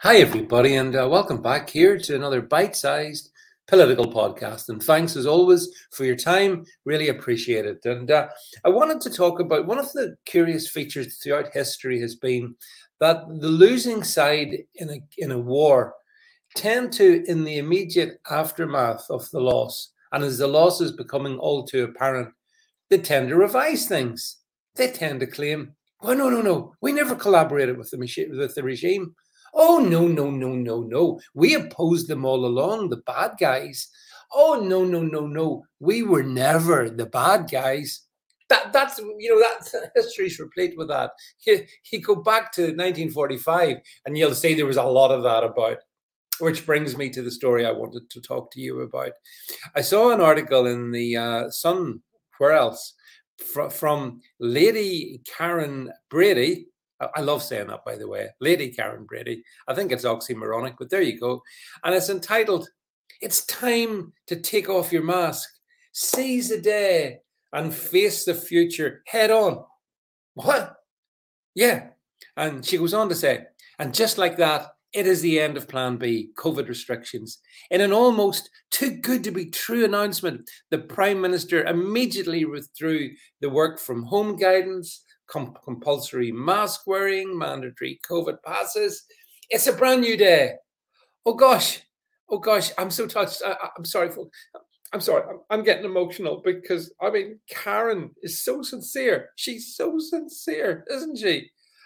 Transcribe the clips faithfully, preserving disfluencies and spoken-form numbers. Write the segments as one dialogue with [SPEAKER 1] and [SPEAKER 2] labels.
[SPEAKER 1] Hi, everybody, and uh, welcome back here to another bite-sized political podcast. And thanks, as always, for your time. Really appreciate it. And uh, I wanted to talk about one of the curious features throughout history has been that the losing side in a in a war tend to, in the immediate aftermath of the loss, and as the loss is becoming all too apparent, they tend to revise things. They tend to claim, "Oh no, no, no, we never collaborated with the machi- with the regime. Oh no, no, no, no, no. We opposed them all along, the bad guys. Oh no, no, no, no. We were never the bad guys." That that's you know that history's replete with that. You, you go back to nineteen forty-five, and you'll see there was a lot of that about. Which brings me to the story I wanted to talk to you about. I saw an article in the uh, Sun, where else, Fr- from Lady Karen Brady. I I love saying that, by the way, Lady Karen Brady. I think it's oxymoronic, but there you go. And it's entitled, "It's Time to Take Off Your Mask, Seize the Day, and Face the Future Head On." What? Yeah. And she goes on to say, and just like that, it is the end of Plan B, COVID restrictions. In an almost too good to be true announcement, the Prime Minister immediately withdrew the work from home guidance, com- compulsory mask wearing, mandatory COVID passes. It's a brand new day. Oh gosh. Oh gosh. I'm so touched. I, I- I'm sorry, folks. I'm sorry. I'm, I'm getting emotional because, I mean, Karen is so sincere. She's so sincere, isn't she?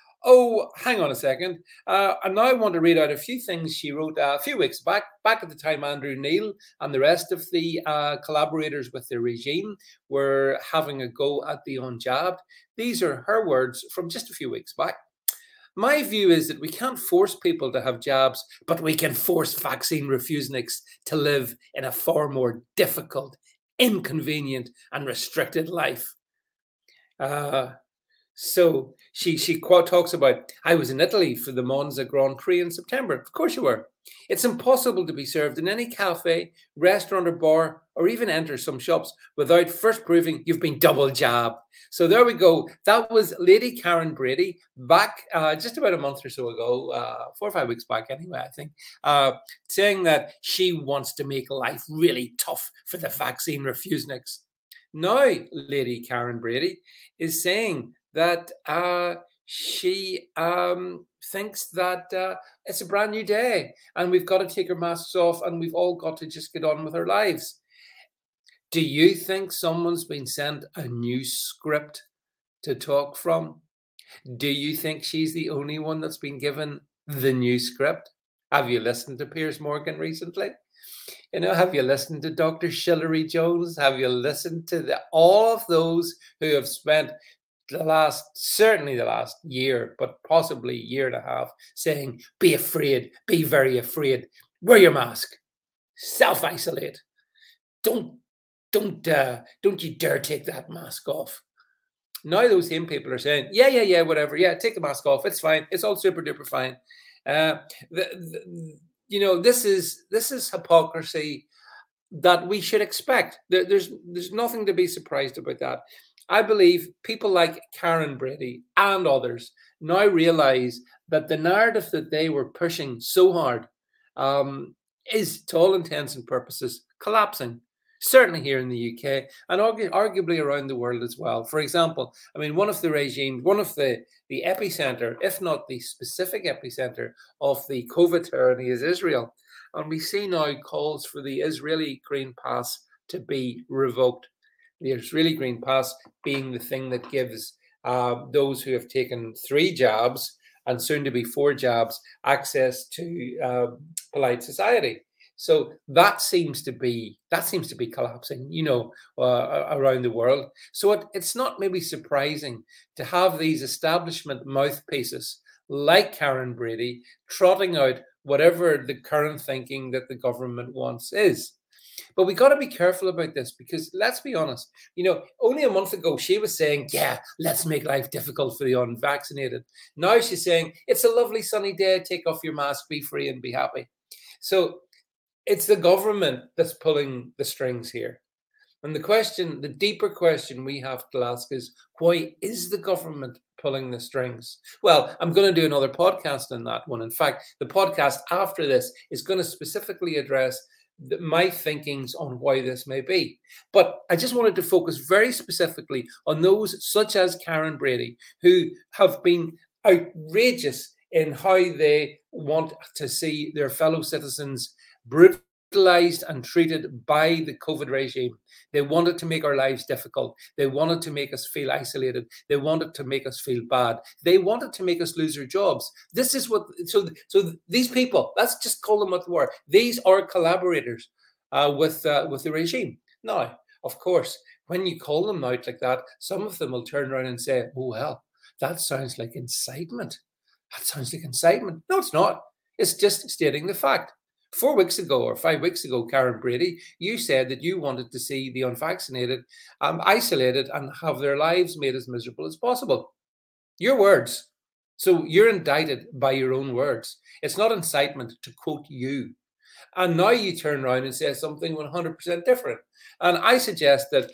[SPEAKER 1] Oh, hang on a second. Uh, and now I want to read out a few things she wrote uh, a few weeks back, back at the time Andrew Neil and the rest of the uh, collaborators with the regime were having a go at the unjabbed. These are her words from just a few weeks back. "My view is that we can't force people to have jabs, but we can force vaccine refuseniks to live in a far more difficult, inconvenient, and restricted life." Uh, so she she quote talks about, "I was in Italy for the Monza Grand Prix in September." Of course you were. "It's impossible to be served in any cafe, restaurant, or bar, or even enter some shops without first proving you've been double jabbed." So there we go. That was Lady Karen Brady back uh, just about a month or so ago, uh, four or five weeks back anyway, I think, uh, saying that she wants to make life really tough for the vaccine refuseniks. Now, Lady Karen Brady is saying that uh, she um, thinks that uh, it's a brand new day and we've got to take our masks off and we've all got to just get on with our lives. Do you think someone's been sent a new script to talk from? Do you think she's the only one that's been given the new script? Have you listened to Piers Morgan recently? You know, have you listened to Doctor Shillery Jones? Have you listened to the, all of those who have spent the last, certainly the last year, but possibly year and a half, saying, be afraid, be very afraid, wear your mask, self-isolate, don't, don't, uh, don't you dare take that mask off. Now those same people are saying, yeah, yeah, yeah, whatever, yeah, take the mask off, it's fine, it's all super duper fine. Uh, the, the, you know, this is this is hypocrisy that we should expect. There, there's there's nothing to be surprised about that. I believe people like Karen Brady and others now realize that the narrative that they were pushing so hard um, is, to all intents and purposes, collapsing. Certainly here in the U K and argu- arguably around the world as well. For example, I mean, one of the regimes, one of the the epicenter, if not the specific epicenter of the COVID tyranny, is Israel. And we see now calls for the Israeli Green Pass to be revoked. The Israeli Green Pass being the thing that gives uh, those who have taken three jabs and soon to be four jabs access to uh, polite society. So that seems to be that seems to be collapsing, you know, uh, around the world. So it, it's not maybe surprising to have these establishment mouthpieces like Karen Brady trotting out whatever the current thinking that the government wants is. But we got to be careful about this because let's be honest, you know, only a month ago she was saying, yeah, let's make life difficult for the unvaccinated. Now she's saying, it's a lovely sunny day, take off your mask, be free and be happy. So it's the government that's pulling the strings here. And the question, the deeper question we have to ask is, why is the government pulling the strings. Well, I'm going to do another podcast on that one. In fact, the podcast after this is going to specifically address the, my thinkings on why this may be. But I just wanted to focus very specifically on those such as Karen Brady, who have been outrageous in how they want to see their fellow citizens brutalized and treated by the COVID regime. They wanted to make our lives difficult. They wanted to make us feel isolated. They wanted to make us feel bad. They wanted to make us lose our jobs. This is what, so, so these people, let's just call them what they were. These are collaborators uh, with, uh, with the regime. Now, of course, when you call them out like that, some of them will turn around and say, oh, well, that sounds like incitement. That sounds like incitement. No, it's not. It's just stating the fact. Four weeks ago or five weeks ago, Karen Brady, you said that you wanted to see the unvaccinated um, isolated and have their lives made as miserable as possible. Your words. So you're indicted by your own words. It's not incitement, to quote you. And now you turn around and say something one hundred percent different. And I suggest that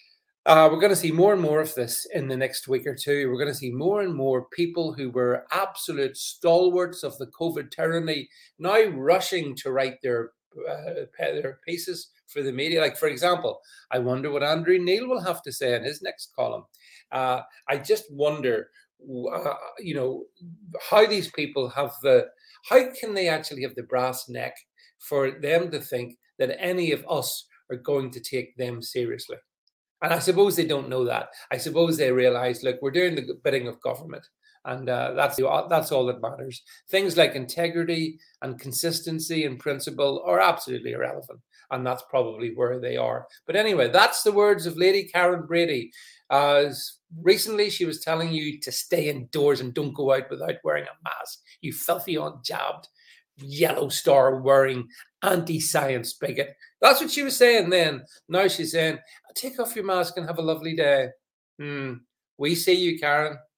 [SPEAKER 1] Uh, we're going to see more and more of this in the next week or two. We're going to see more and more people who were absolute stalwarts of the COVID tyranny now rushing to write their uh, their pieces for the media. Like, for example, I wonder what Andrew Neil will have to say in his next column. Uh, I just wonder, uh, you know, how these people have the, how can they actually have the brass neck for them to think that any of us are going to take them seriously? And I suppose they don't know that. I suppose they realize, look, we're doing the bidding of government. And uh, that's, that's all that matters. Things like integrity and consistency and principle are absolutely irrelevant. And that's probably where they are. But anyway, that's the words of Lady Karen Brady. Uh, recently, she was telling you to stay indoors and don't go out without wearing a mask. You filthy, unjabbed, yellow star wearing anti-science bigot. That's what she was saying then. Now she's saying, take off your mask and have a lovely day. Hmm. We see you, Karen.